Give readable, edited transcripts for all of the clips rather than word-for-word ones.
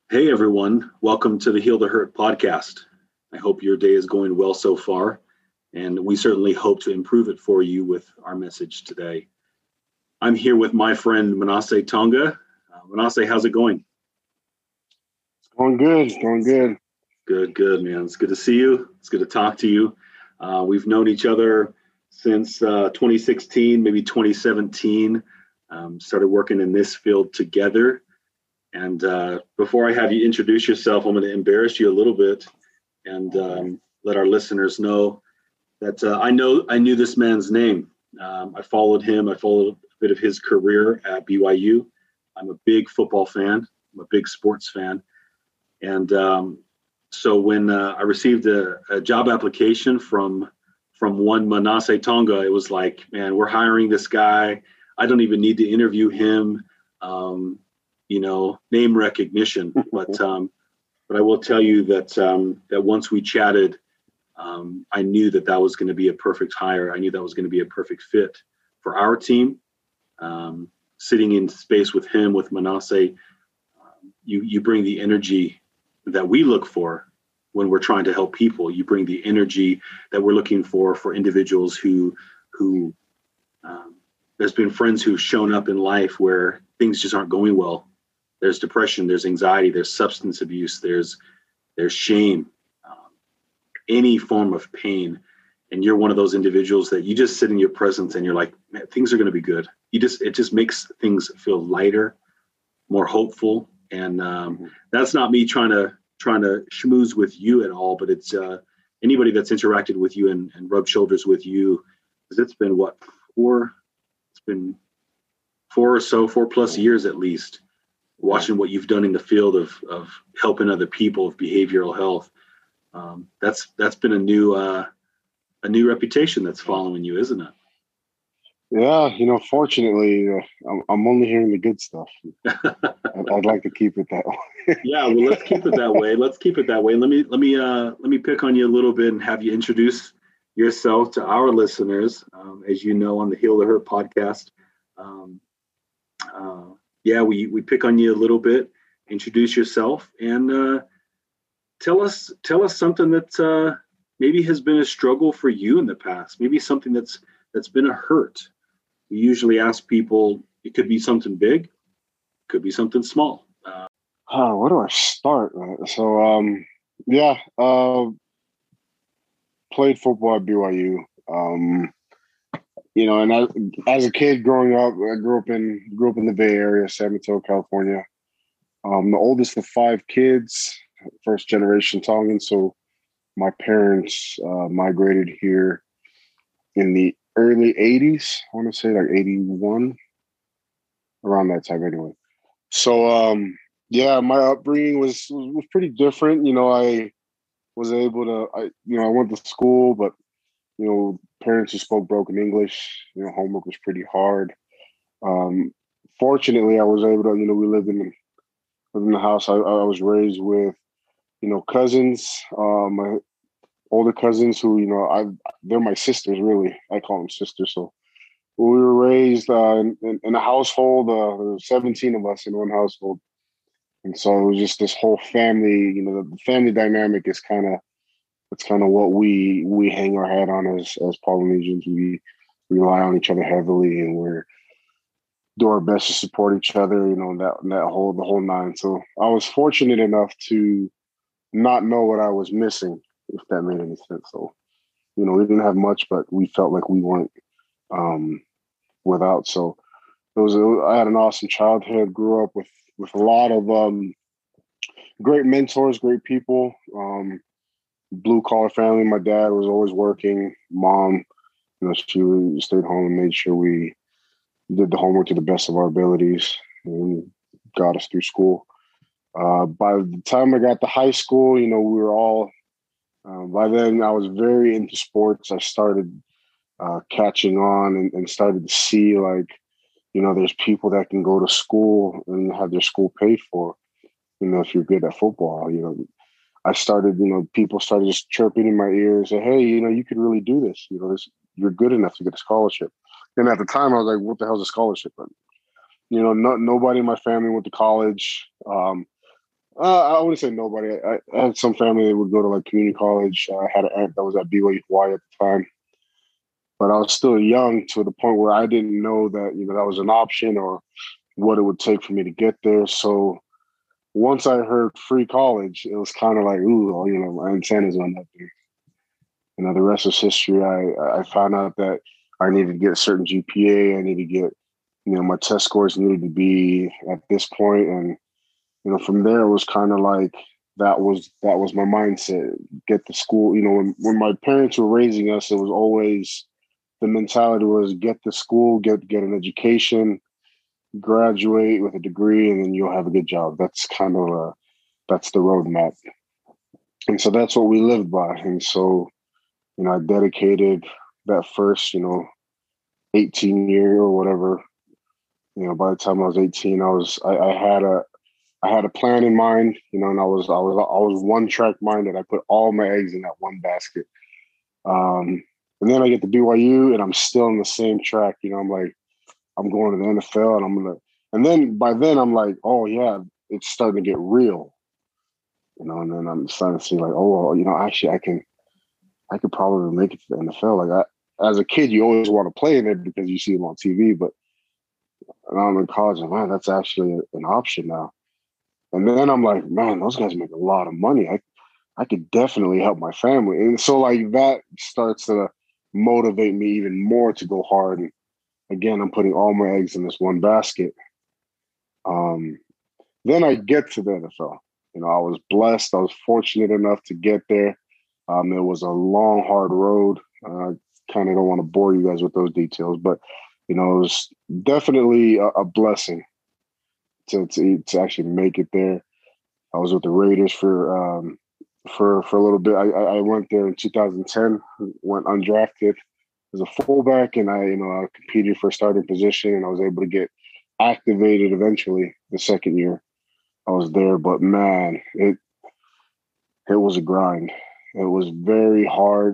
Hey everyone, welcome to the Heal the Hurt podcast. I hope your day is going well so far, and we certainly hope to improve it for you with our message today. I'm here with my friend Manasseh Tonga. Manasseh, how's it going? It's going good. It's going good. Good, man. It's good to see you. It's good to talk to you. We've known each other since 2016, maybe 2017. Started working in this field together. And before I have you introduce yourself, I'm going to embarrass you a little bit and let our listeners know that I knew this man's name. I followed him. I followed a bit of his career at BYU. I'm a big football fan. I'm a big sports fan. And so when I received a job application from one Manasseh Tonga, it was like, man, we're hiring this guy. I don't even need to interview him. Name recognition. But I will tell you that that once we chatted, I knew that was going to be a perfect hire. I knew that was going to be a perfect fit for our team. Sitting in space with him, with Manasseh, you bring the energy that we look for when we're trying to help people. You bring the energy that we're looking for individuals who there's been friends who've shown up in life where things just aren't going well. There's depression, there's anxiety, there's substance abuse, there's shame, any form of pain. And you're one of those individuals that you just sit in your presence and you're like, man, things are going to be good. It just makes things feel lighter, more hopeful. And that's not me trying to schmooze with you at all, but it's anybody that's interacted with you and rubbed shoulders with you, because it's been four plus years at least, watching what you've done in the field of helping other people with behavioral health. That's been a new reputation that's following you, isn't it? Yeah, fortunately, I'm only hearing the good stuff. I'd like to keep it that way. Yeah, well, let's keep it that way. Let me pick on you a little bit and have you introduce yourself to our listeners. As you know, on the Heal the Hurt podcast, we pick on you a little bit. Introduce yourself and tell us something that maybe has been a struggle for you in the past. Maybe something that's been a hurt. We usually ask people, it could be something big, it could be something small. Where do I start? So, played football at BYU. And as a kid growing up, I grew up in the Bay Area, San Mateo, California. The oldest of 5 kids, first generation Tongan. So my parents migrated here in the early 80s. I want to say like 81, around that time anyway. So, my upbringing was pretty different. I was able to, I went to school, but, parents who spoke broken English, homework was pretty hard. Fortunately, I was able to, we lived in the house. I was raised with, cousins, my older cousins who, they're my sisters, really. I call them sisters. So we were raised in a household. There were 17 of us in one household. And so it was just this whole family, the family dynamic is kind of what we hang our hat on as Polynesians. We rely on each other heavily, and we're do our best to support each other, the whole nine. So I was fortunate enough to not know what I was missing, if that made any sense. So, we didn't have much, but we felt like we weren't without. So I had an awesome childhood, grew up with a lot of great mentors, great people, blue collar family. My dad was always working. Mom, she stayed home and made sure we did the homework to the best of our abilities and got us through school. By the time I got to high school, we were all, by then I was very into sports. I started catching on and started to see there's people that can go to school and have their school paid for, if you're good at football. I started, people started just chirping in my ears, say, hey, you could really do this. You're good enough to get a scholarship. And at the time, I was like, what the hell's a scholarship? But, nobody in my family went to college. I wouldn't say nobody. I had some family that would go to like community college. I had an aunt that was at BYU Hawaii at the time, but I was still young to the point where I didn't know that that was an option or what it would take for me to get there. So once I heard free college, it was kind of like, ooh, my antennas went up there. The rest is history. I found out that I needed to get a certain GPA. I needed to get, my test scores needed to be at this point, and from there it was kind of like that was my mindset. Get to school. When my parents were raising us, it was always the mentality was get to school, get an education, graduate with a degree, and then you'll have a good job. That's kind of that's the roadmap, and so that's what we lived by. And so I dedicated that first 18 year or whatever. By the time I was 18, I had a plan in mind, and I was one track minded. I put all my eggs in that one basket. And then I get to BYU, and I'm still in the same track. I'm like, I'm going to the NFL, and and then by then I'm like, oh yeah, it's starting to get real, and then I'm starting to see like, oh, well, actually I could probably make it to the NFL. Like as a kid, you always want to play in it because you see them on TV, but now I'm in college, and man, that's actually an option now. And then I'm like, man, those guys make a lot of money. I could definitely help my family. And so like that starts to motivate me even more to go hard. And again, I'm putting all my eggs in this one basket. Um, then I get to the NFL. I was blessed. I was fortunate enough to get there. It was a long, hard road. I kind of don't want to bore you guys with those details, but it was definitely a blessing to actually make it there. I was with the Raiders for a little bit. I went there in 2010, went undrafted as a fullback, and I competed for a starting position, and I was able to get activated eventually the second year I was there. But man, it was a grind. It was very hard.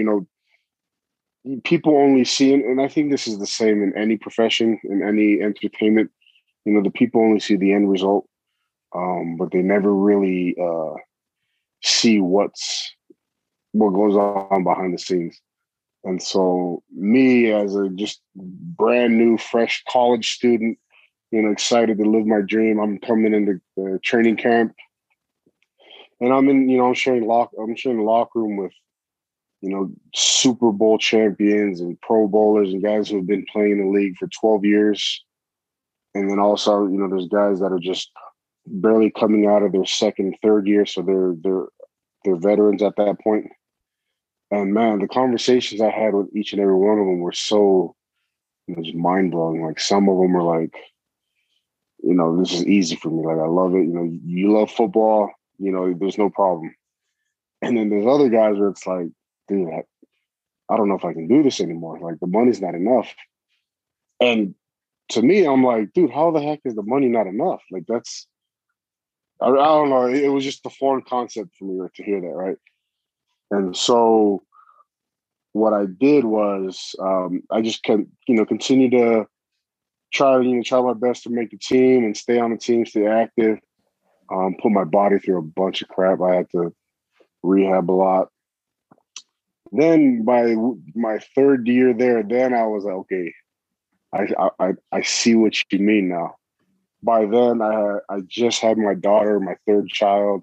People only see, and I think this is the same in any profession, in any entertainment. The people only see the end result, but they never really see what goes on behind the scenes. And so me as a just brand new, fresh college student, excited to live my dream. I'm coming into the training camp, and I'm in, I'm sharing the locker room with, Super Bowl champions and Pro Bowlers and guys who have been playing in the league for 12 years. And then also, there's guys that are just barely coming out of their second, third year, so they're veterans at that point. And man, the conversations I had with each and every one of them were so just mind blowing. Like some of them were like, this is easy for me. Like I love it. You love football. There's no problem. And then there's other guys where it's like, dude, I don't know if I can do this anymore. Like the money's not enough. And to me, I'm like, dude, how the heck is the money not enough? Like I don't know. It was just a foreign concept for me to hear that, right? And so what I did was I just continue to try my best to make the team and stay on the team, stay active. Put my body through a bunch of crap. I had to rehab a lot. Then by my third year there, then I was like, okay, I see what you mean now. By then, I just had my daughter, my third child.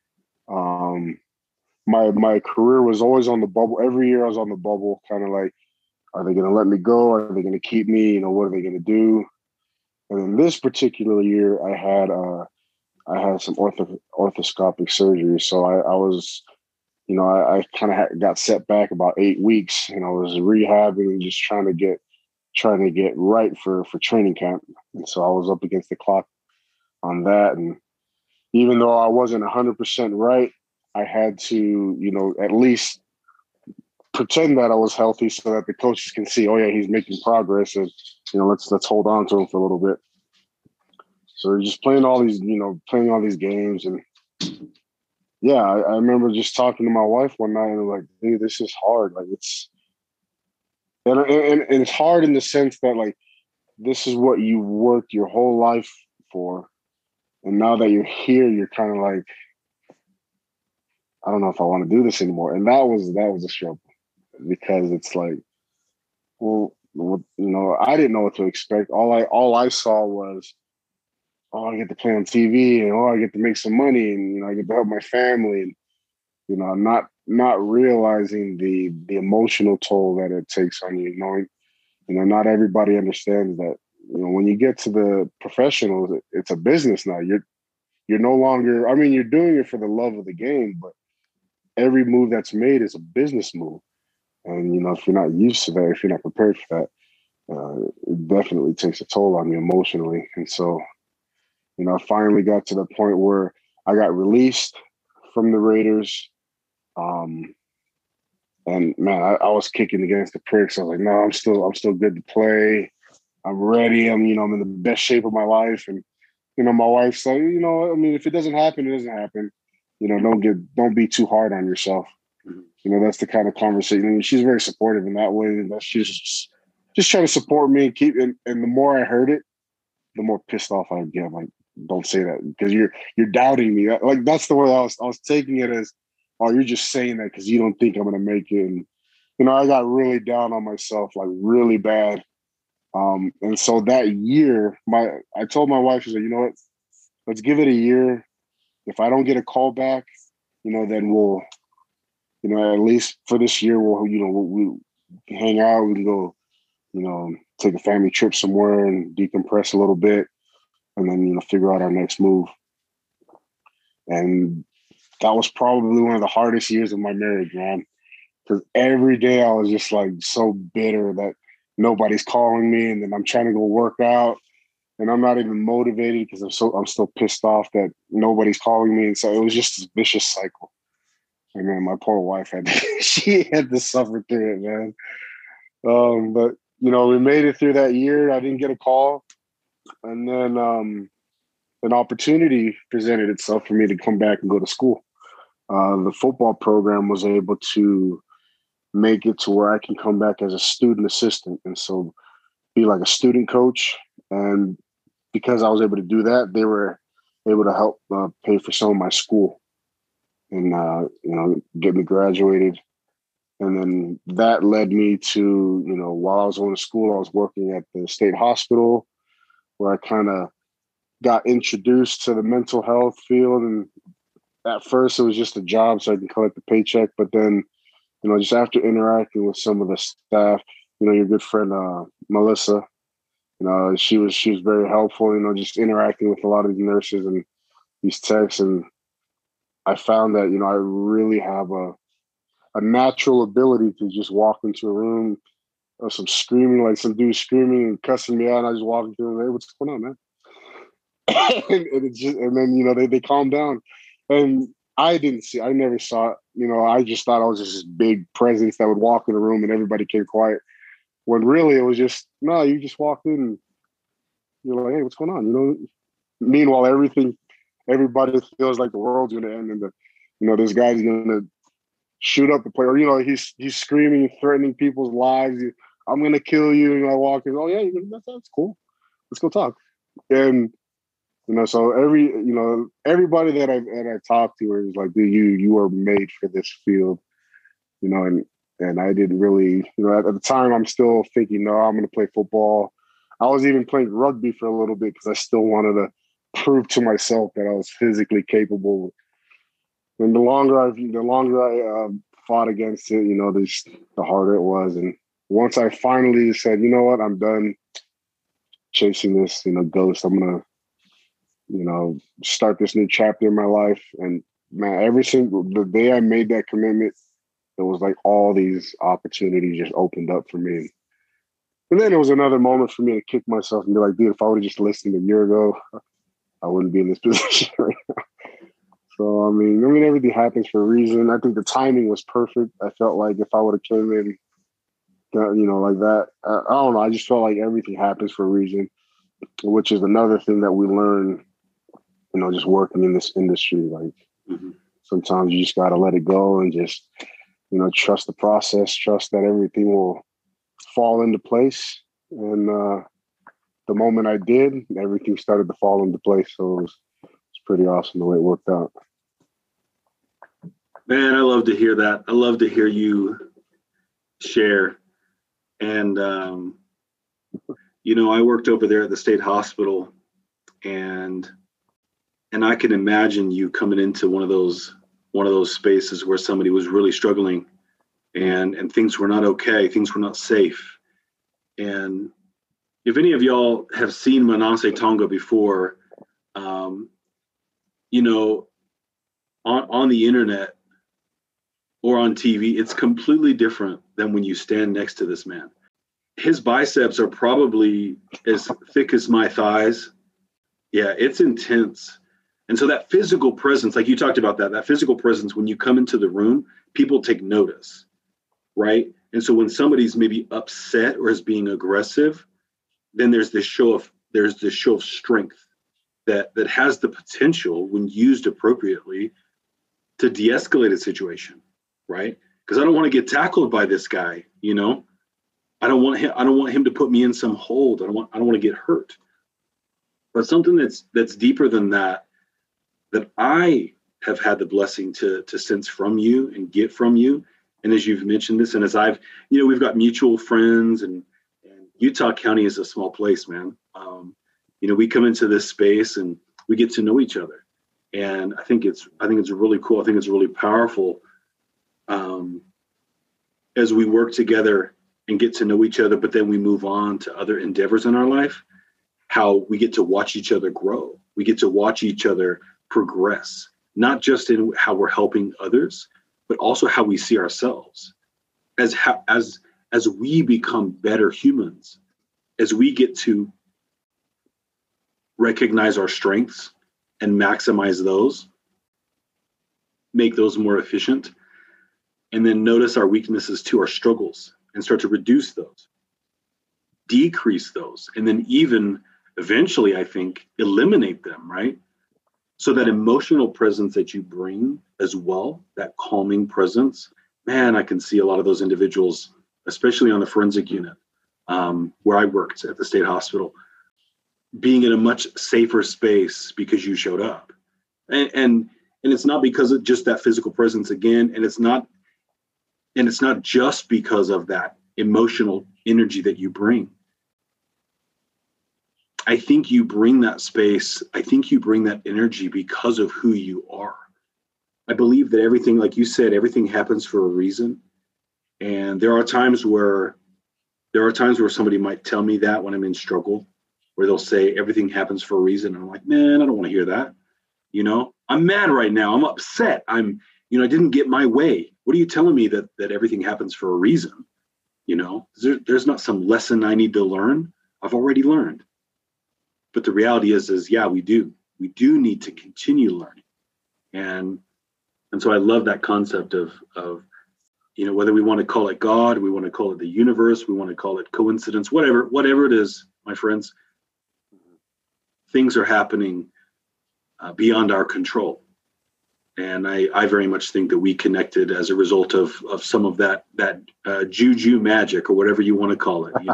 My career was always on the bubble. Every year I was on the bubble, kind of like, are they going to let me go? Are they going to keep me? What are they going to do? And in this particular year, I had some orthoscopic surgery, so I was, I kind of got set back about 8 weeks, and I was rehabbing and just trying to get right for training camp. And so I was up against the clock on that, and even though I wasn't 100% right, I had to, at least pretend that I was healthy so that the coaches can see, oh yeah, he's making progress, and let's hold on to him for a little bit. So we're just playing all these games, and yeah, I remember just talking to my wife one night and like, dude, this is hard. Like and it's hard in the sense that like this is what you worked your whole life for, And now that you're here, you're kind of like, I don't know if I want to do this anymore. And that was a struggle because it's like, well, I didn't know what to expect. All I saw was, oh, I get to play on TV, and oh, I get to make some money, and I get to help my family, and not realizing the emotional toll that it takes on you. Knowing, not everybody understands that. When you get to the professionals, it's a business now. You're no longer. I mean, you're doing it for the love of the game, but every move that's made is a business move. And if you're not used to that, if you're not prepared for that, it definitely takes a toll on you emotionally. And so, I finally got to the point where I got released from the Raiders. And man, I was kicking against the pricks. I was like, no, I'm still good to play. I'm ready. I'm in the best shape of my life. And, my wife's like, I mean, if it doesn't happen, it doesn't happen. Don't be too hard on yourself. That's the kind of conversation. I mean, she's very supportive in that way. And she's just trying to support me and and the more I heard it, the more pissed off I get. I'm like, don't say that because you're doubting me. Like that's the way I was taking it as, oh, you're just saying that because you don't think I'm gonna make it. And I got really down on myself, like really bad. And so that year, I told my wife, she's like, you know what, let's give it a year. If I don't get a call back, then we'll, at least for this year, we'll hang out. We can go, take a family trip somewhere and decompress a little bit, and then figure out our next move. And that was probably one of the hardest years of my marriage, man. Because every day I was just like so bitter that nobody's calling me, and then I'm trying to go work out, and I'm not even motivated because I'm still pissed off that nobody's calling me, and so it was just this vicious cycle. And man, my poor wife she had to suffer through it, man. But we made it through that year. I didn't get a call, and then an opportunity presented itself for me to come back and go to school. The football program was able to make it to where I can come back as a student assistant, and so be like a student coach. And because I was able to do that, they were able to help pay for some of my school and get me graduated. And then that led me to, while I was going to school, I was working at the state hospital where I kind of got introduced to the mental health field. And at first it was just a job so I can collect the paycheck. But then, just after interacting with some of the staff, your good friend, Melissa, she was very helpful, just interacting with a lot of the nurses and these techs. And I found that, I really have a natural ability to just walk into a room of some screaming, like some dude screaming and cussing me out. And I just walk into and hey, what's going on, man? and then, they calm down. And I never saw it. I just thought I was just this big presence that would walk in the room and everybody came quiet. When really it was just, no, you just walked in and you're like, hey, what's going on? Meanwhile, everybody feels like the world's going to end and this guy's going to shoot up the player. Or, he's screaming, threatening people's lives. I'm going to kill you. And I walk in, oh yeah, that's cool. Let's go talk. And, so everybody that I talked to is like, dude, you are made for this field, and I didn't really, at the time I'm still thinking, no, I'm going to play football. I was even playing rugby for a little bit because I still wanted to prove to myself that I was physically capable. And the longer I fought against it, the harder it was. And once I finally said, you know what, I'm done chasing this, ghost. I'm gonna, start this new chapter in my life. And man, every single the day I made that commitment, it was like all these opportunities just opened up for me. And then it was another moment for me to kick myself and be like, dude, if I would have just listened a year ago, I wouldn't be in this position right now. So, I mean, everything happens for a reason. I think the timing was perfect. I felt like if I would have came in, like that, I don't know. I just felt like everything happens for a reason, which is another thing that we learn, just working in this industry. Like sometimes you just got to let it go and just, trust the process, trust that everything will fall into place. And the moment I did, everything started to fall into place. So it was pretty awesome the way it worked out. Man, I love to hear that. I love to hear you share. And, I worked over there at the state hospital, and I can imagine you coming into one of those spaces where somebody was really struggling and things were not okay. Things were not safe. And if any of y'all have seen Manasseh Tonga before, on the internet or on TV, it's completely different than when you stand next to this man. His biceps are probably as thick as my thighs. Yeah, it's intense. And so that physical presence, like you talked about that physical presence, when you come into the room, people take notice, right? And so when somebody's maybe upset or is being aggressive, then there's this show of strength that has the potential, when used appropriately, to de-escalate a situation, right? Because I don't want to get tackled by this guy, I don't want him to put me in some hold. I don't want to get hurt. But something that's deeper than that I have had the blessing to sense from you and get from you. And as you've mentioned this, and as I've, we've got mutual friends, and Utah County is a small place, man. We come into this space and we get to know each other. And I think it's really cool. I think it's really powerful as we work together and get to know each other, but then we move on to other endeavors in our life, how we get to watch each other grow. We get to watch each other progress, not just in how we're helping others, but also how we see ourselves as we become better humans, as we get to recognize our strengths and maximize those, make those more efficient, and then notice our weaknesses to our struggles and start to reduce those, decrease those, and then even eventually, I think, eliminate them, right? So that emotional presence that you bring as well, that calming presence, man, I can see a lot of those individuals, especially on the forensic unit, where I worked at the state hospital, being in a much safer space because you showed up. And it's not because of just that physical presence again, and it's not just because of that emotional energy that you bring. I think you bring that space. I think you bring that energy because of who you are. I believe that everything, like you said, everything happens for a reason. And there are times where somebody might tell me that when I'm in struggle, where they'll say everything happens for a reason. And I'm like, man, I don't want to hear that. I'm mad right now. I'm upset. I didn't get my way. What are you telling me that everything happens for a reason? There's not some lesson I need to learn. I've already learned. But the reality is yeah, we do need to continue learning. And so I love that concept of whether we want to call it God, we want to call it the universe, we want to call it coincidence, whatever it is, my friends, things are happening beyond our control. And I very much think that we connected as a result of some of that juju magic, or whatever you want to call it,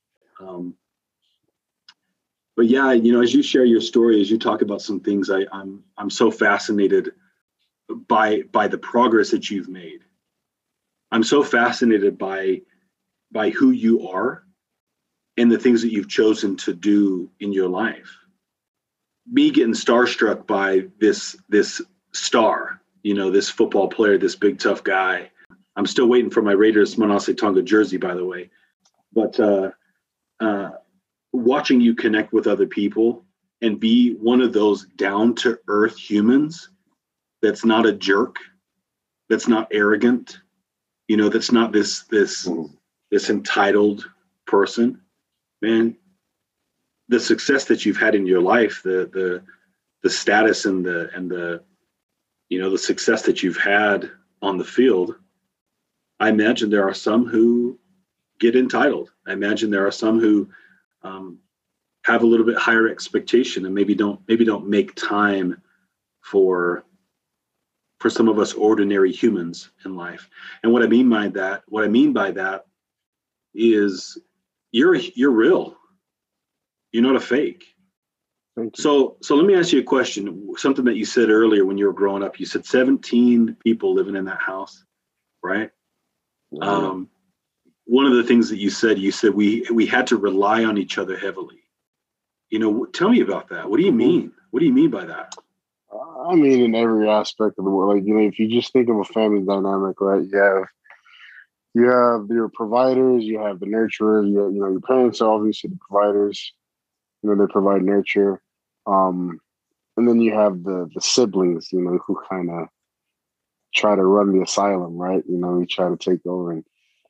But yeah, as you share your story, as you talk about some things, I'm so fascinated by the progress that you've made. I'm so fascinated by who you are and the things that you've chosen to do in your life. Me getting starstruck by this star, this football player, this big tough guy. I'm still waiting for my Raiders Manasseh Tonga jersey, by the way. But watching you connect with other people and be one of those down-to-earth humans that's not a jerk, that's not arrogant, that's not this entitled person, man. The success that you've had in your life, the status and the success that you've had on the field, I imagine there are some who get entitled. I imagine there are some who have a little bit higher expectation and maybe don't make time for some of us ordinary humans in life. And what I mean by that is you're real. You're not a fake. Thank you. So let me ask you a question. Something that you said earlier when you were growing up. You said 17 people living in that house, right? Yeah. One of the things that you said we had to rely on each other heavily. Tell me about that. What do you mean? What do you mean by that? I mean, in every aspect of the world, like, if you just think of a family dynamic, right? You have your providers, you have the nurturers. Your parents are obviously the providers. They provide nurture, and then you have the siblings, who kind of try to run the asylum, right? We try to take over. And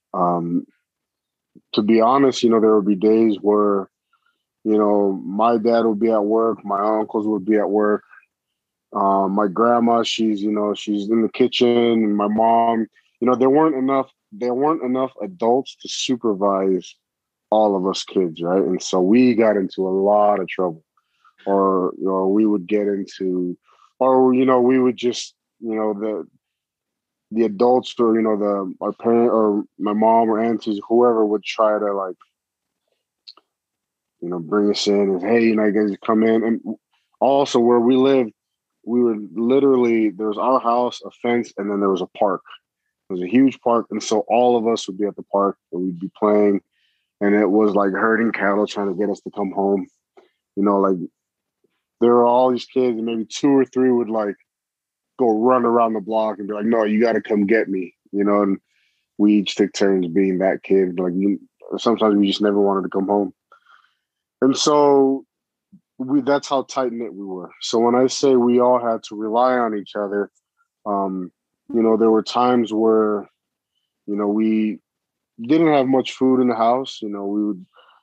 to be honest, there would be days where my dad would be at work, my uncles would be at work. My grandma, she's in the kitchen, and my mom, there weren't enough adults to supervise all of us kids, right? And so we got into a lot of trouble, or we would get into, or we would just, the adults, or our parent or my mom or aunties, whoever would try to, like, bring us in and, hey, you guys come in. And also where we lived, we were literally, there was our house, a fence, and then there was a park. It was a huge park. And so all of us would be at the park and we'd be playing. And it was like herding cattle, trying to get us to come home. Like, there were all these kids, and maybe two or three would, like, go run around the block and be like, no, you got to come get me, and we each took turns being that kid. Like, sometimes we just never wanted to come home. And so that's how tight knit we were. So when I say we all had to rely on each other, there were times where, we didn't have much food in the house. We would,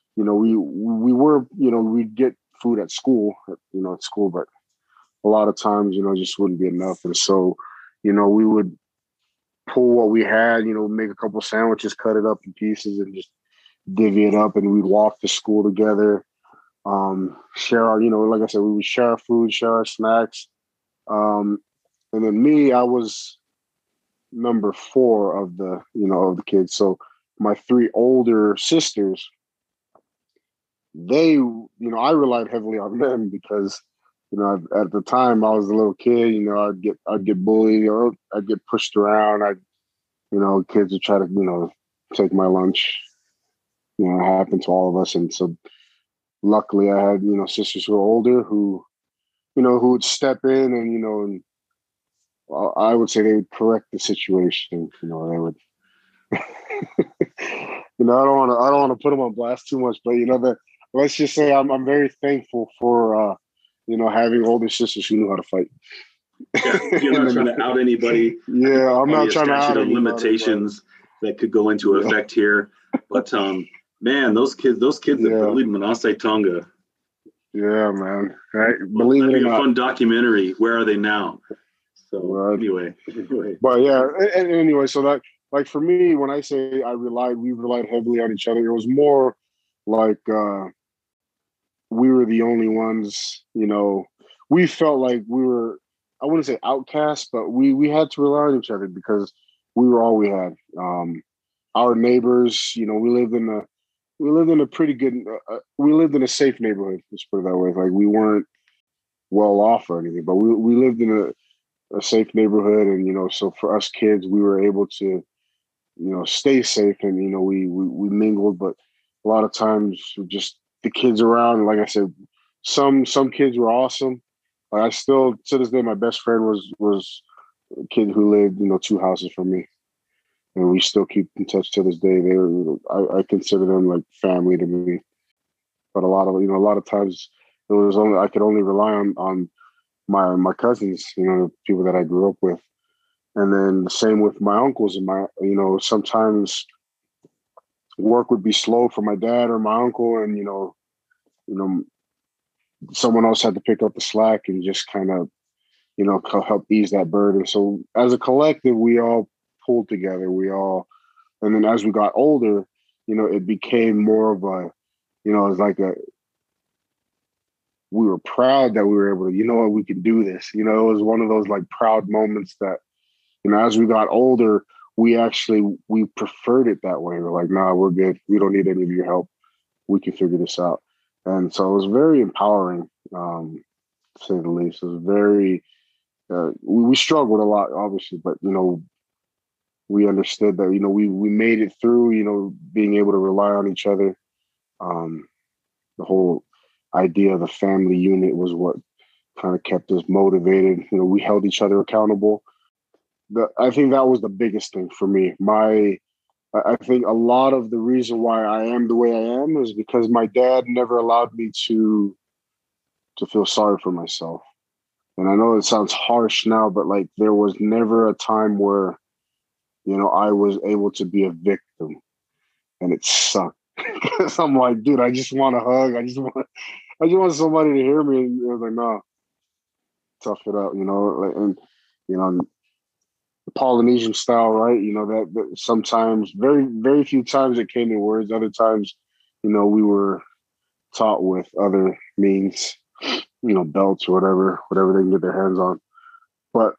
we'd get food at school, but a lot of times, just wouldn't be enough. And so, we would pull what we had, make a couple sandwiches, cut it up in pieces, and just divvy it up. And we'd walk to school together, share our, like I said, we would share our food, share our snacks. And then me, I was number 4 of the kids. So my 3 older sisters, they, I relied heavily on them because, at the time I was a little kid, I'd get bullied, or I'd get pushed around. Kids would try to, take my lunch. It happened to all of us. And so luckily I had, sisters who were older who would step in and, and I would say they would correct the situation. They would, I don't want to put them on blast too much, but let's just say I'm very thankful for, having older sisters who knew how to fight. Yeah, you're not trying to out anybody. Yeah, I'm not trying to out anybody. Limitations that could go into effect here, but man, those kids that bullied Manasseh Tonga. Yeah, man. Right. Believe it or not. A fun documentary. Where are they now? So anyway. But yeah, and anyway, so that, like, for me, when I say we relied heavily on each other, it was more like we were the only ones, we felt like we were, I wouldn't say outcasts, but we had to rely on each other because we were all we had. Our neighbors, we lived in a pretty good, we lived in a safe neighborhood, let's put it that way. Like, we weren't well off or anything, but we lived in a safe neighborhood. And, so for us kids, we were able to, stay safe, and, we mingled, but a lot of times just the kids around, like I said, some kids were awesome. Like, I still, to this day, my best friend was a kid who lived, 2 houses from me. And we still keep in touch to this day. I consider them like family to me. But a lot of times I could only rely on my cousins, the people that I grew up with. And then the same with my uncles and sometimes work would be slow for my dad or my uncle, and someone else had to pick up the slack and just kind of help ease that burden. So as a collective, we all pulled together. And then as we got older, it became more of a, it was like we were proud that we were able to, we can do this. It was one of those, like, proud moments that, as we got older, we preferred it that way. We're like, nah, we're good. We don't need any of your help. We can figure this out. And so it was very empowering. to say the least. It was very, we struggled a lot, obviously, but, we understood that, we made it through, being able to rely on each other. The whole idea of the family unit was what kind of kept us motivated. We held each other accountable. I think that was the biggest thing for me. I think a lot of the reason why I am the way I am is because my dad never allowed me to feel sorry for myself. And I know it sounds harsh now, but like there was never a time where, I was able to be a victim, and it sucked. Because I'm like, dude, I just want a hug. I just want somebody to hear me. And I was like, no, tough it up, and the Polynesian style, right? That sometimes, very, very few times it came in words. Other times, we were taught with other means, belts or whatever they can get their hands on. But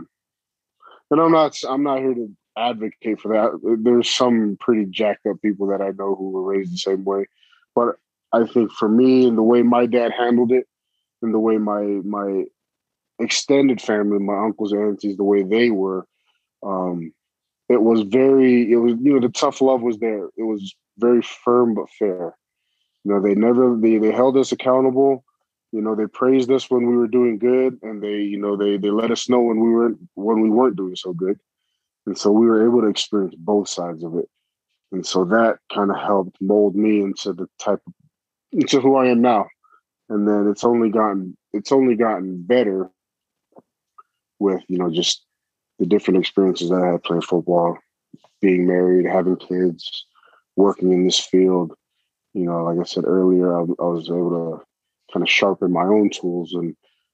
and I'm not here to advocate for that. There's some pretty jacked up people that I know who were raised the same way. But I think for me, and the way my dad handled it, and the way my extended family, my uncles and aunties, the way they were, it was the tough love was there. It was very firm but fair. They held us accountable. They praised us when we were doing good, and they let us know when we weren't doing so good. And so we were able to experience both sides of it. And so that kind of helped mold me into who I am now. And then it's only gotten better with, just the different experiences that I had playing football, being married, having kids, working in this field. Like I said earlier, I was able to kind of sharpen my own tools, and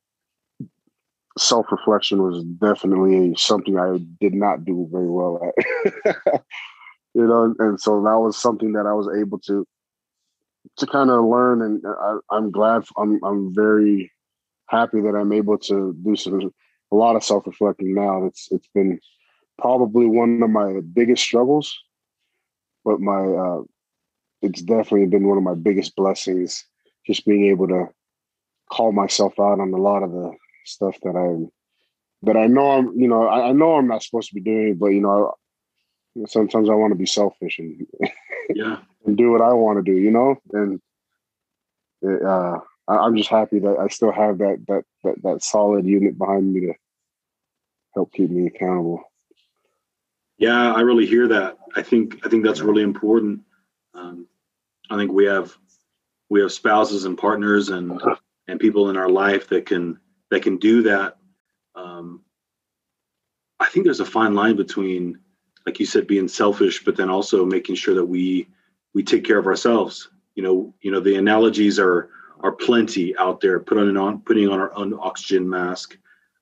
self-reflection was definitely something I did not do very well at. And so that was something that I was able to kind of learn, and I'm very happy that I'm able to do a lot of self-reflecting now. It's been probably one of my biggest struggles, but it's definitely been one of my biggest blessings, just being able to call myself out on a lot of the stuff that I know I know I'm not supposed to be doing, but sometimes I want to be selfish and Yeah. and do what I want to do, and I'm just happy that I still have that solid unit behind me to help keep me accountable. Yeah, I really hear that. I think that's really important. I think we have spouses and partners and people in our life that can do that. I think there's a fine line between, like you said, being selfish, but then also making sure that we take care of ourselves. The analogies are plenty out there. Putting on our own oxygen mask.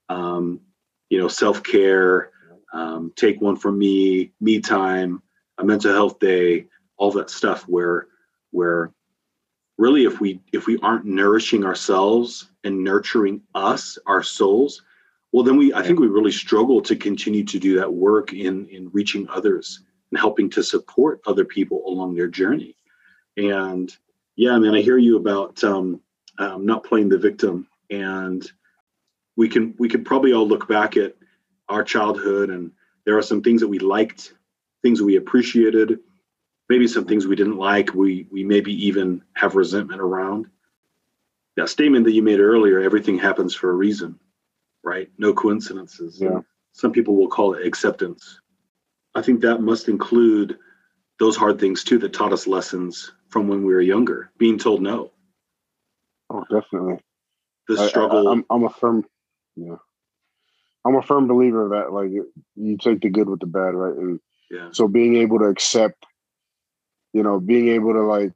Self-care. Take one from me time, a mental health day, all that stuff. Where really, if we aren't nourishing ourselves and nurturing our souls, well, then I think we really struggle to continue to do that work in reaching others and helping to support other people along their journey. And yeah, man, I hear you about not playing the victim. And we can probably all look back at our childhood, and there are some things that we liked, things that we appreciated, maybe some things we didn't like. We maybe even have resentment around. That statement that you made earlier, everything happens for a reason, right? No coincidences. Yeah. Some people will call it acceptance. I think that must include those hard things too that taught us lessons from when we were younger, being told no. Oh, definitely. The struggle. I'm a firm believer of that. Like, you take the good with the bad, right? And yeah. So being able to accept, being able to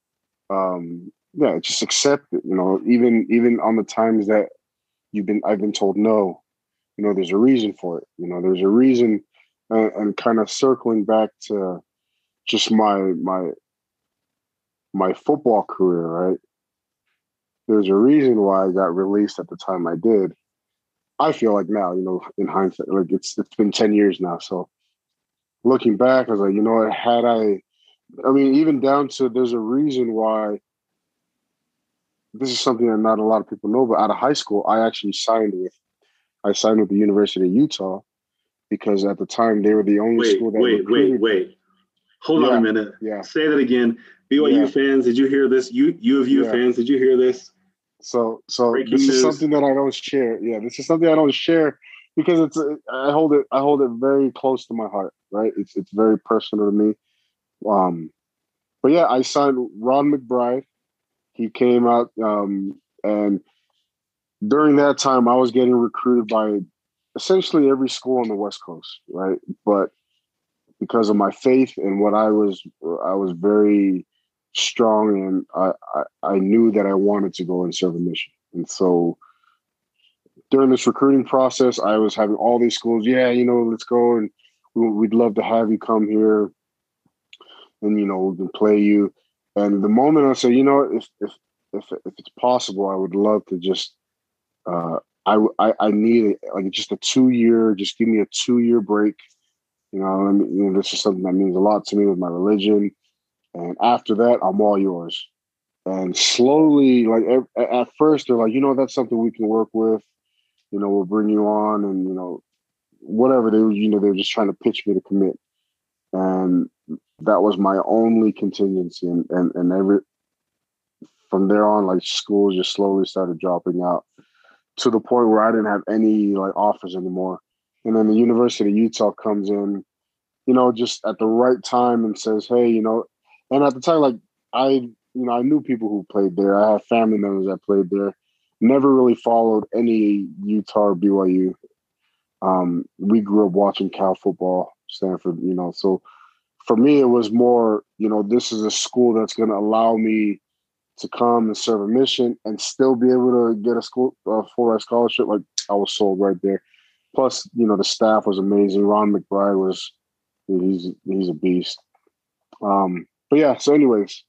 just accept it. Even on the times that I've been told no. There's a reason for it. There's a reason, and kind of circling back to just my football career, right? There's a reason why I got released at the time I did. I feel like now, in hindsight, like it's been 10 years now. So looking back, I was like, even down to, there's a reason why this is something that not a lot of people know, but out of high school, I signed with the University of Utah because at the time they were the only school that recruited. Wait. Hold on a minute. Yeah. Say that again. BYU fans, did you hear this? U of U fans, did you hear this? So this is something that I don't share. Yeah, this is something I don't share because I hold it very close to my heart. Right, it's very personal to me. But yeah, I signed Ron McBride. He came out, and during that time, I was getting recruited by essentially every school on the West Coast, right? But because of my faith and what I was very strong, and I knew that I wanted to go and serve a mission. And so during this recruiting process, I was having all these schools, let's go, and we'd love to have you come here, and we can play you. And the moment I said, if it's possible, I would love to just I need like just a 2-year, just give me a 2-year break. This is something that means a lot to me with my religion. And after that, I'm all yours. And slowly, like at first, they're like, that's something we can work with. We'll bring you on, and whatever they were, they're just trying to pitch me to commit. And that was my only contingency. And every from there on, like schools just slowly started dropping out to the point where I didn't have any like offers anymore. And then the University of Utah comes in, just at the right time and says, hey, and at the time, like I knew people who played there. I had family members that played there. Never really followed any Utah or BYU. We grew up watching Cal football, Stanford, so for me, it was more, this is a school that's going to allow me to come and serve a mission and still be able to get a full-ride scholarship. Like I was sold right there. Plus, the staff was amazing. Ron McBride he's a beast. But yeah, so anyways,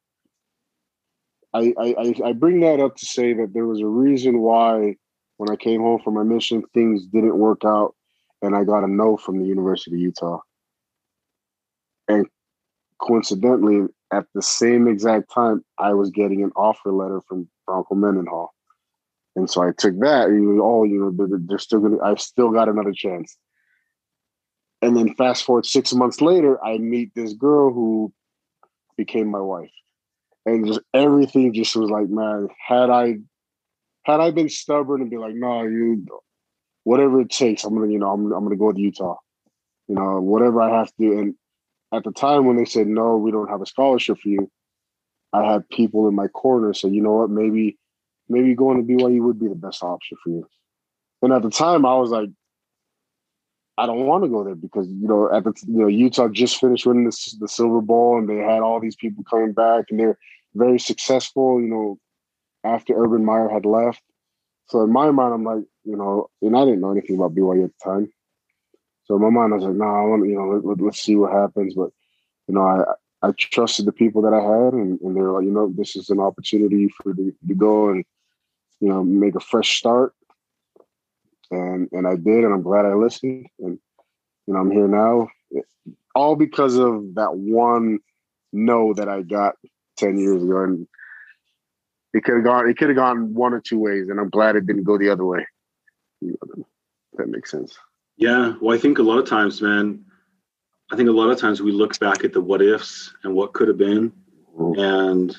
I bring that up to say that there was a reason why when I came home from my mission, things didn't work out and I got a no from the University of Utah. And coincidentally, at the same exact time, I was getting an offer letter from Bronco Mendenhall. And so I took that and they're still I still got another chance. And then fast forward 6 months later, I meet this girl who became my wife. And just everything just was like, man, had I been stubborn and be like, no, whatever it takes, I'm gonna go to Utah. Whatever I have to do. And at the time when they said, no, we don't have a scholarship for you, I had people in my corner say, you know what, maybe going to BYU would be the best option for you. And at the time I was like, I don't want to go there because, Utah just finished winning the Silver Bowl and they had all these people coming back and they're very successful, after Urban Meyer had left. So in my mind, I'm like, and I didn't know anything about BYU at the time. So in my mind, I was like, no, I want let's see what happens. But, I trusted the people that I had and they were like, this is an opportunity for you to go and, make a fresh start. And I did, and I'm glad I listened. And, I'm here now, all because of that one no that I got 10 years ago. And it could have gone one or two ways, and I'm glad it didn't go the other way. If that makes sense. Yeah. Well, I think a lot of times, man, we look back at the what ifs and what could have been. And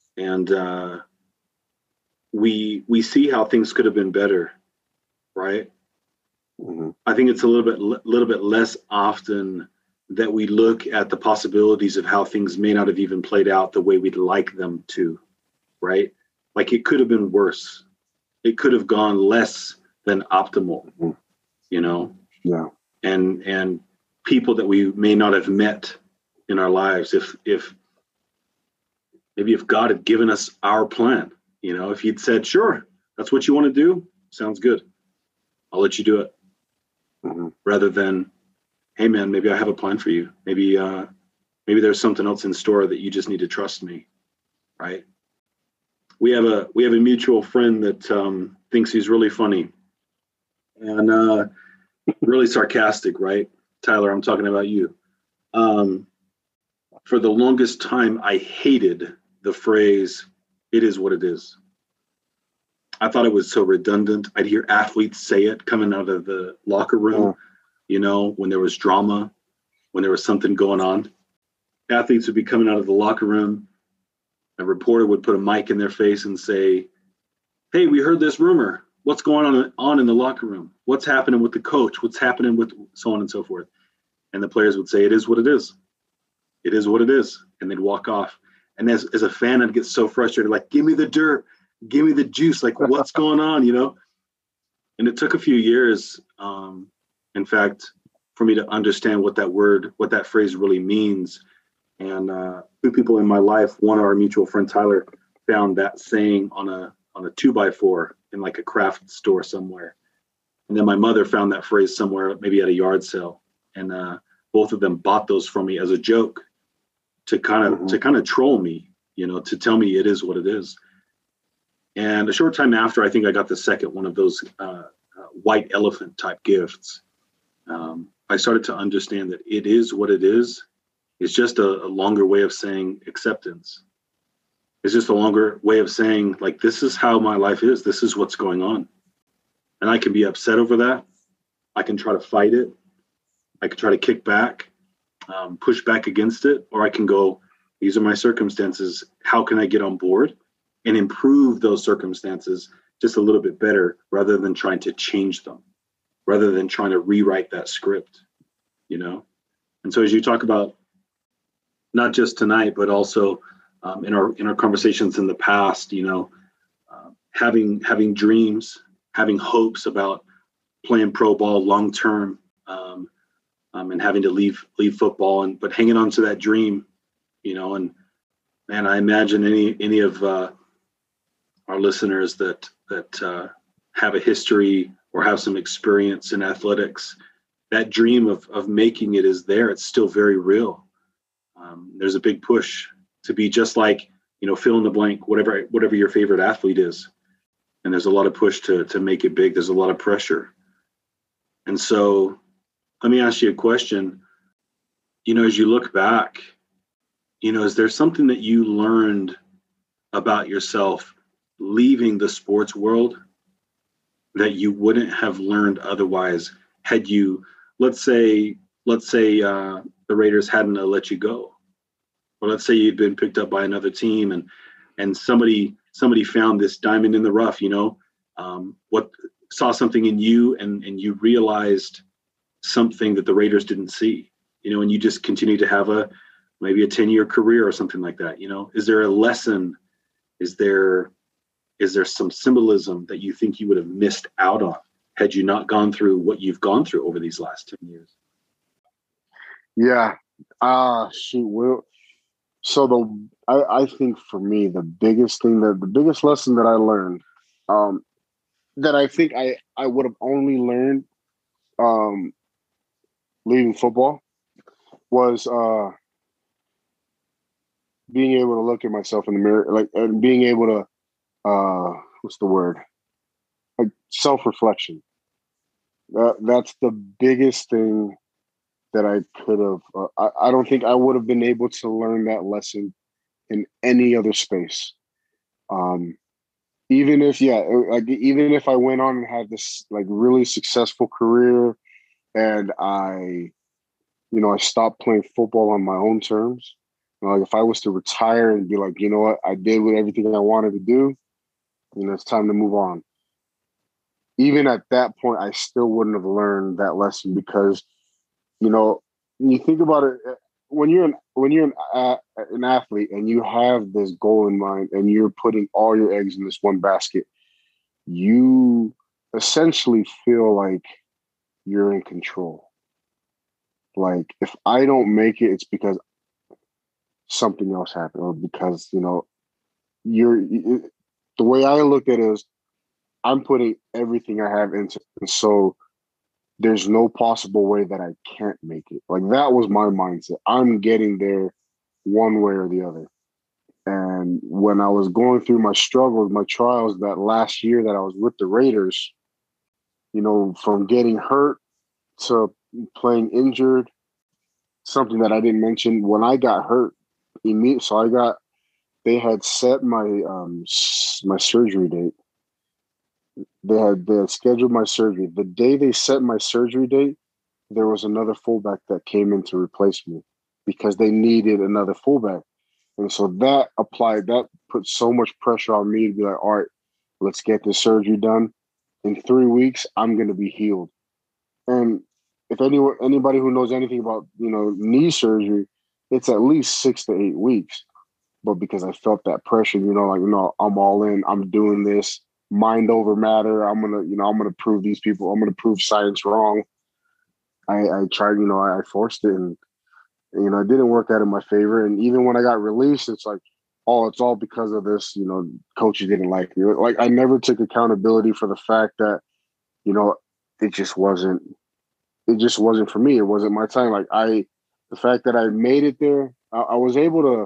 we see how things could have been better. Right. Mm-hmm. I think it's a little bit less often that we look at the possibilities of how things may not have even played out the way we'd like them to. Right. Like it could have been worse. It could have gone less than optimal, Yeah. And people that we may not have met in our lives if God had given us our plan, if he'd said, sure, that's what you want to do. Sounds good. I'll let you do it. Mm-hmm. Rather than, hey man, maybe I have a plan for you. Maybe there's something else in store that you just need to trust me. Right. We have a mutual friend that thinks he's really funny and really sarcastic, right? Tyler, I'm talking about you. For the longest time, I hated the phrase, it is what it is. I thought it was so redundant. I'd hear athletes say it coming out of the locker room, when there was drama, when there was something going on. Athletes would be coming out of the locker room. A reporter would put a mic in their face and say, "Hey, we heard this rumor. What's going on in the locker room? What's happening with the coach? What's happening with so on and so forth?" And the players would say, "It is what it is. It is what it is." And they'd walk off. And as a fan, I'd get so frustrated, like, "Give me the dirt. Give me the juice. Like, what's going on?" And it took a few years, in fact, for me to understand what that phrase really means. And two people in my life, one, our mutual friend Tyler, found that saying on a 2x4 in like a craft store somewhere. And then my mother found that phrase somewhere, maybe at a yard sale. And both of them bought those for me as a joke to kind of troll me, to tell me it is what it is. And a short time after, I think I got the second one of those white elephant type gifts. I started to understand that it is what it is. It's just a longer way of saying acceptance. It's just a longer way of saying, like, this is how my life is. This is what's going on. And I can be upset over that. I can try to fight it. I can try to kick back, push back against it, or I can go, these are my circumstances. How can I get on board and improve those circumstances just a little bit better, rather than trying to change them, rather than trying to rewrite that script, And so as you talk about, not just tonight, but also in our conversations in the past, having dreams, having hopes about playing pro ball long term, and having to leave football, but hanging on to that dream, and I imagine any of our listeners that have a history or have some experience in athletics, that dream of making it is there. It's still very real. There's a big push to be just like, fill in the blank, whatever your favorite athlete is. And there's a lot of push to make it big. There's a lot of pressure. And so let me ask you a question. As you look back, is there something that you learned about yourself leaving the sports world that you wouldn't have learned otherwise had you, let's say the Raiders hadn't let you go, or let's say you'd been picked up by another team and somebody found this diamond in the rough, what saw something in you and you realized something that the Raiders didn't see, and you just continue to have maybe a 10-year career or something like that. Is there a lesson? Is there some symbolism that you think you would have missed out on had you not gone through what you've gone through over these last 10 years? Yeah. Shoot. I think for me, the biggest lesson that I learned, that I think I would have only learned leaving football, was being able to look at myself in the mirror, and being able to, what's the word? Like self-reflection. That's the biggest thing that I could have. I don't think I would have been able to learn that lesson in any other space. Even if I went on and had this really successful career, and I stopped playing football on my own terms. If I was to retire and be like, you know what, I did everything I wanted to do, it's time to move on. Even at that point, I still wouldn't have learned that lesson, because, when you think about it, when you're an athlete and you have this goal in mind and you're putting all your eggs in this one basket, you essentially feel like you're in control. Like, if I don't make it, it's because something else happened, or because, the way I look at it is, I'm putting everything I have into it. And so there's no possible way that I can't make it. Like, that was my mindset. I'm getting there one way or the other. And when I was going through my struggles, my trials, that last year that I was with the Raiders, from getting hurt to playing injured, something that I didn't mention, when I got hurt, they had set my my surgery date, they had scheduled my surgery. The day they set my surgery date, there was another fullback that came in to replace me because they needed another fullback. And so that put so much pressure on me to be like, all right, let's get this surgery done. In 3 weeks, I'm going to be healed. And if anybody who knows anything about, knee surgery, it's at least 6 to 8 weeks. But because I felt that pressure, like, no, I'm all in. I'm doing this. Mind over matter. I'm gonna prove these people. I'm gonna prove science wrong. I tried, I forced it, and it didn't work out in my favor. And even when I got released, it's like, oh, it's all because of this. Coaches didn't like me. Like, I never took accountability for the fact that, it just wasn't. It just wasn't for me. It wasn't my time. Like, the fact that I made it there, I was able to,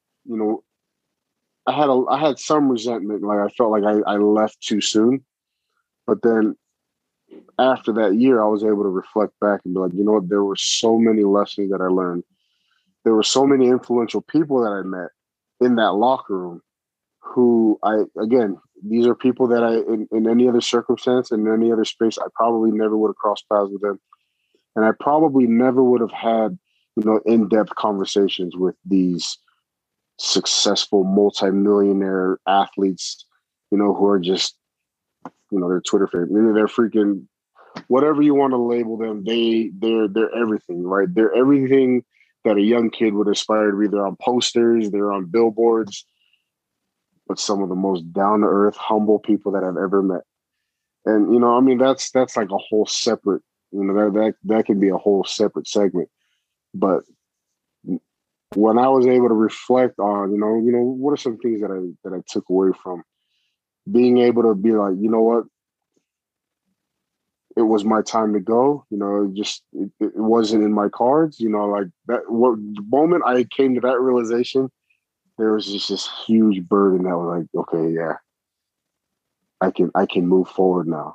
I had some resentment. Like, I felt like I left too soon. But then after that year, I was able to reflect back and be like, you know what? There were so many lessons that I learned. There were so many influential people that I met in that locker room who these are people that in any other circumstance, in any other space, I probably never would have crossed paths with them. And I probably never would have had, in-depth conversations with these successful multimillionaire athletes, who are just, they're Twitter famous. They're freaking whatever you want to label them. They're everything, right? They're everything that a young kid would aspire to be. They're on posters, they're on billboards, but some of the most down to earth, humble people that I've ever met. And that's like a whole separate, that could be a whole separate segment. But when I was able to reflect on, what are some things that I took away from being able to be like, you know what, it was my time to go. It wasn't in my cards. Like that. The moment I came to that realization, there was just this huge burden that was like, okay, yeah, I can move forward now.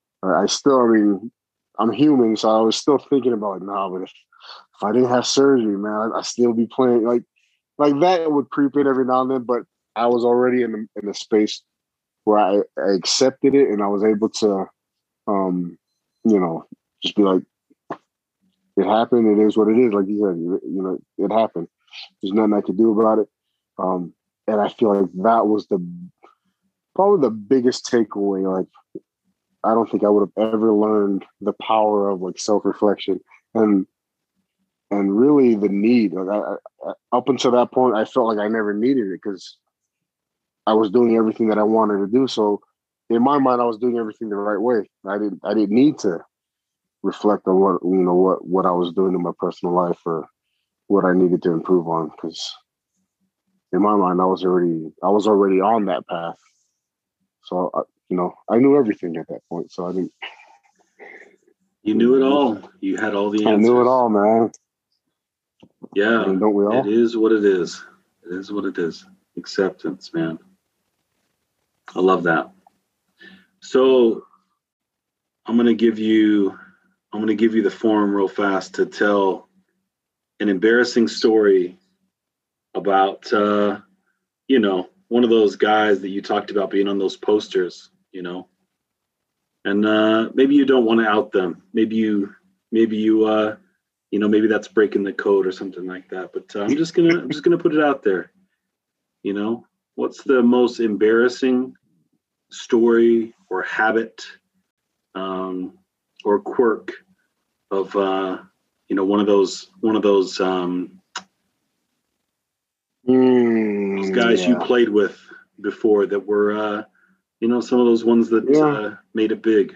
I'm human, so I was still thinking about like, nah, but if I didn't have surgery, man, I'd still be playing. Like that would creep in every now and then, but I was already in a space where I accepted it, and I was able to, just be like, it happened. It is what it is. Like you said, it happened. There's nothing I could do about it. And I feel like that was probably the biggest takeaway. Like, I don't think I would have ever learned the power of like self-reflection and really the need. Like up until that point, I felt like I never needed it because I was doing everything that I wanted to do. So in my mind, I was doing everything the right way. I didn't need to reflect on what I was doing in my personal life or what I needed to improve on, because in my mind, I was already on that path. So I knew everything at that point. So I didn't. You knew it all. You had all the answers. I knew it all, man. Yeah, I mean, don't we all? It is what it is. It is what it is. Acceptance, man. I love that. So I'm gonna give you the forum real fast to tell an embarrassing story about one of those guys that you talked about being on those posters, and maybe you don't want to out them. Maybe that's breaking the code or something like that. But I'm just gonna put it out there. What's the most embarrassing story or habit or quirk of one of those guys you played with before that were some of those ones that made it big?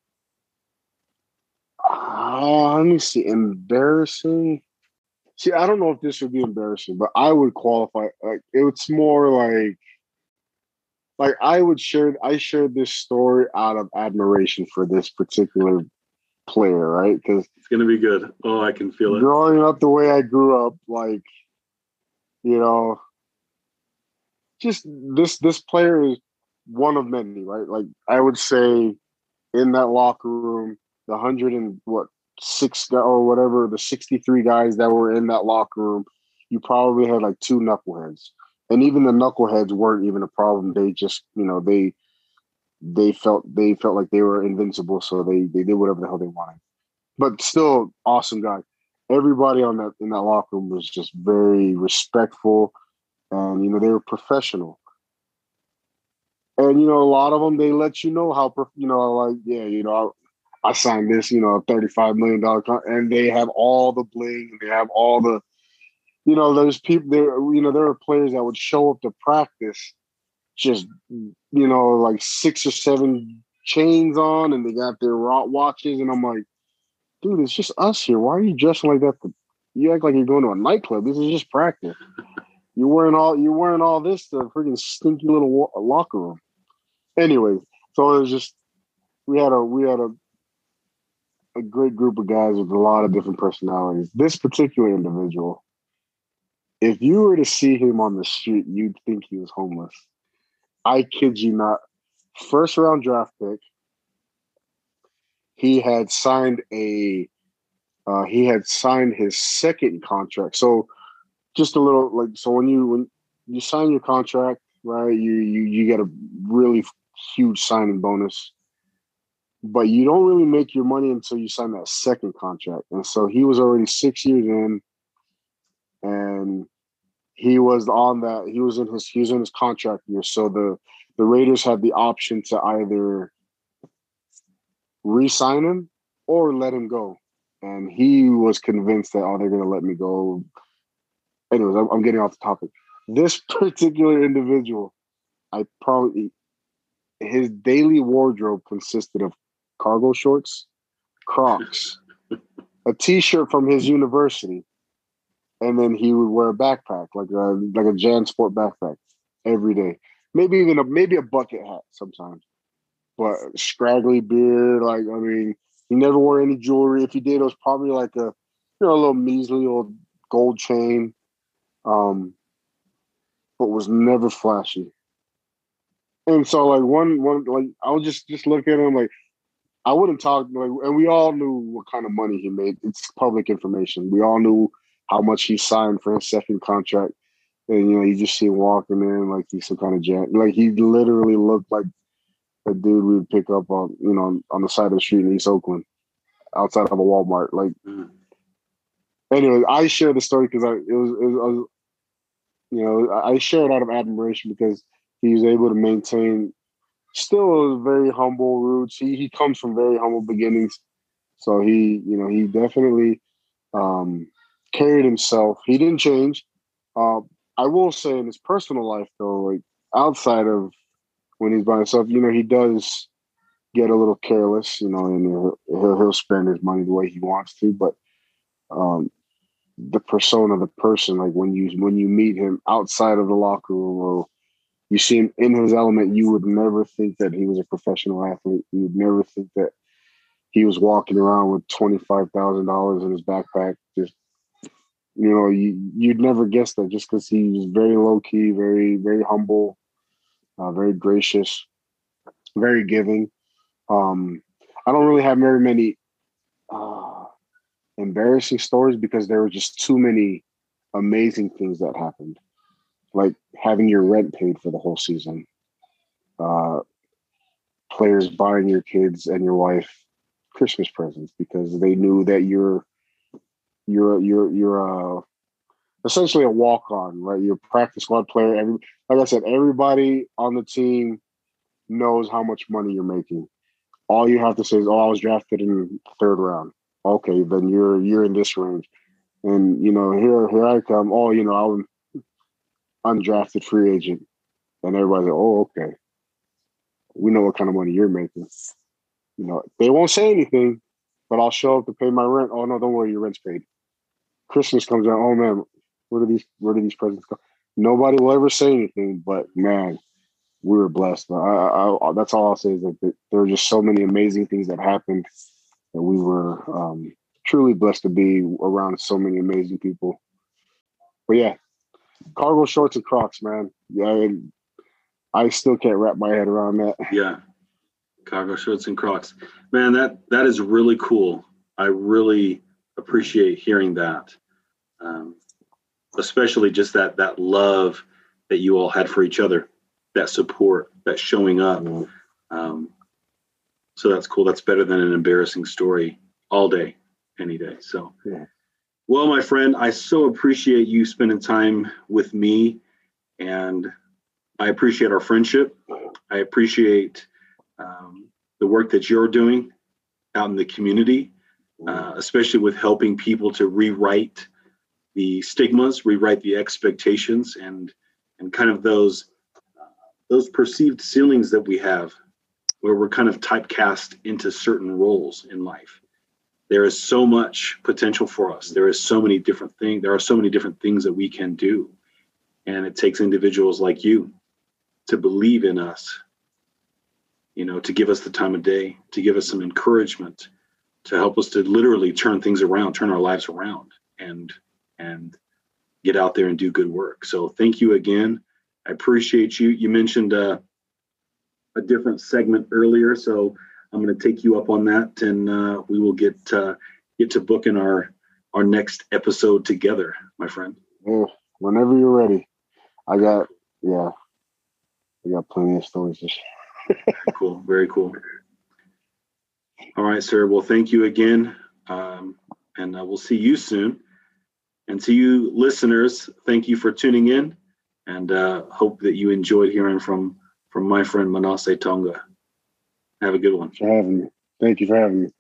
Let me see. Embarrassing. See, I don't know if this would be embarrassing, but I would qualify. Like, it's more like I shared this story out of admiration for this particular player, right? Because it's gonna be good. Oh, I can feel it. Growing up the way I grew up, like, just this player is one of many, right? Like, I would say in that locker room, the 106 or whatever, the 63 guys that were in that locker room, you probably had like 2 knuckleheads. And even the knuckleheads weren't even a problem. They just, they felt like they were invincible, so they did whatever the hell they wanted. But still, awesome guy. Everybody in that locker room was just very respectful, and they were professional. And a lot of them, they let you know how like, yeah, I signed this, $35 million and they have all the bling, they have all the, there's people there, there are players that would show up to practice just, like 6 or 7 chains on, and they got their watches, and I'm like, dude, it's just us here. Why are you dressing like that? You act like you're going to a nightclub. This is just practice. You're wearing all this to a freaking stinky little locker room. Anyways, so it was just we had a great group of guys with a lot of different personalities. This particular individual, if you were to see him on the street, you'd think he was homeless. I kid you not. First round draft pick. He had signed his second contract. So just a little like, so when you sign your contract, right, you get a really huge signing bonus, but you don't really make your money until you sign that second contract. And so he was already 6 years in, and he was in his contract year. So the Raiders had the option to either re-sign him or let him go. And he was convinced that, they're going to let me go. Anyways, I'm getting off the topic. This particular individual, his daily wardrobe consisted of cargo shorts, Crocs, a T-shirt from his university, and then he would wear a backpack, like a JanSport backpack, every day. Maybe a bucket hat sometimes, but scraggly beard. Like, I mean, he never wore any jewelry. If he did, it was probably like a little measly old gold chain, but was never flashy. And so, like one, like I would just look at him, like I wouldn't talk, like, and we all knew what kind of money he made. It's public information. We all knew how much he signed for his second contract, and you just see him walking in like he's some kind of jet. Like he literally looked like a dude we would pick up on on the side of the street in East Oakland, outside of a Walmart. Like, anyway, I share the story because I share it out of admiration because he was able to maintain still very humble roots. He comes from very humble beginnings. So he definitely carried himself. He didn't change. I will say in his personal life though, like outside of when he's by himself, he does get a little careless, and he'll spend his money the way he wants to. But the persona, the person, like when you meet him outside of the locker room or you see him in his element, you would never think that he was a professional athlete. You would never think that he was walking around with $25,000 in his backpack. Just, you'd never guess that just because he was very low key, very, very humble, very gracious, very giving. I don't really have very many embarrassing stories because there were just too many amazing things that happened. Like having your rent paid for the whole season, players buying your kids and your wife Christmas presents because they knew that you're essentially a walk-on, right? You're a practice squad player. Like I said, everybody on the team knows how much money you're making. All you have to say is, "Oh, I was drafted in the third round." Okay, then you're in this range, and here I come. Oh, I was undrafted free agent, and everybody's like, "Oh, okay, we know what kind of money you're making." They won't say anything, but I'll show up to pay my rent. Oh no, don't worry, your rent's paid. Christmas comes around. Oh man, where do these presents go? Nobody will ever say anything, but man, we were blessed. I that's all I'll say is that there were just so many amazing things that happened, and we were truly blessed to be around so many amazing people. But yeah, cargo shorts and Crocs, man. Yeah, I still can't wrap my head around that. Yeah, cargo shorts and Crocs, man. That is really cool. I really appreciate hearing that, especially just that love that you all had for each other, that support, that showing up. So that's cool. That's better than an embarrassing story all day, any day. So, Yeah. Well, my friend, I so appreciate you spending time with me, and I appreciate our friendship. I appreciate the work that you're doing out in the community, especially with helping people to rewrite the stigmas, rewrite the expectations, and kind of those perceived ceilings that we have, where we're kind of typecast into certain roles in life. There is so much potential for us. There are so many different things that we can do. And it takes individuals like you to believe in us, to give us the time of day, to give us some encouragement, to help us to literally turn things around, turn our lives around, and get out there and do good work. So thank you again. I appreciate you. You mentioned a different segment earlier, so I'm going to take you up on that, and we will get to booking our next episode together, my friend. Yeah, whenever you're ready. I got plenty of stories to share. Very cool. Very cool. All right, sir. Well, thank you again, and we'll see you soon. And to you listeners, thank you for tuning in, and hope that you enjoyed hearing from my friend Manasseh Tonga. Have a good one. Thank you for having me.